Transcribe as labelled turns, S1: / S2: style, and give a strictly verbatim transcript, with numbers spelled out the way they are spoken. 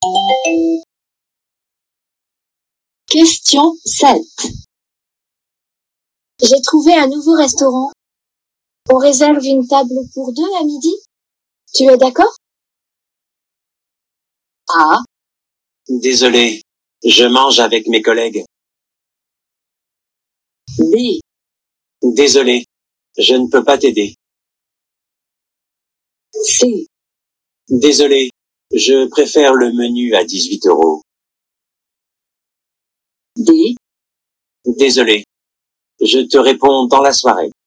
S1: Question sept. J'ai trouvé un nouveau restaurant. On réserve une table pour deux à midi? Tu es d'accord?
S2: A. Désolé, je mange avec mes collègues.
S1: B.
S2: Désolé, je ne peux pas t'aider.
S1: C.
S2: Désolé, je préfère le menu à dix-huit euros.
S1: D.
S2: Désolé, je te réponds dans la soirée.